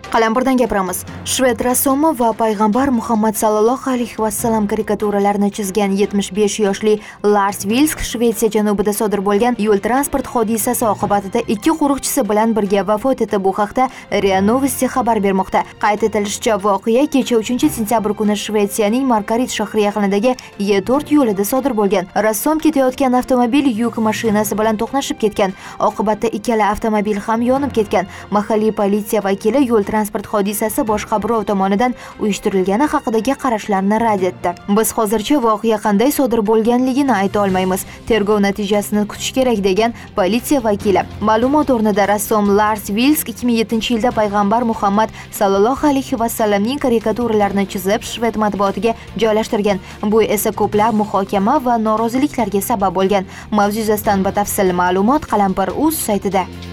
Qalampirdan gapiramiz. Shved rassomi va payg'ambar Muhammad sallallohu alayhi vasallam karikaturalarini chizgan 75 yoshli Lars Vilks Shvetsiya janubida sodir bo'lgan yo'l transport hodisasi oqibatida 2 qo'riqchisi bilan birga vafot etdi. Bu haqda RIA Novosti xabar bermoqda. Qayd etilishicha, voqea kecha 3-sentyabr kuni Shvetsiyaning Markarit shahri yaqinidagi E4 yo'lida sodir bo'lgan. Rassom ketayotgan avtomobil yuk mashinasi bilan to'qnashib ketgan. Oqibatda ikkala avtomobil ham yonib ketgan. Mahalliy politsiya vakili yo'l transport hodisasi boshqa birov tomonidan uyushtirilgani haqidagi qarashlarni rad etdi. Biz hozircha voqea qanday sodir bo'lganligini ayta olmaymiz. Tergov natijasini kutish kerak degan politsiya vakili. Ma'lumot o'rnida rassom Lars Vilks 2007-yilda payg'ambar Muhammad sallallohu alayhi vasallamning karikaturalarini chizib, shved matbuotiga joylashtirgan. Bu esa ko'plab muhokama va noroziliklarga sabab bo'lgan. Mavzu yuzasidan batafsil ma'lumot Qalampir.uz saytida.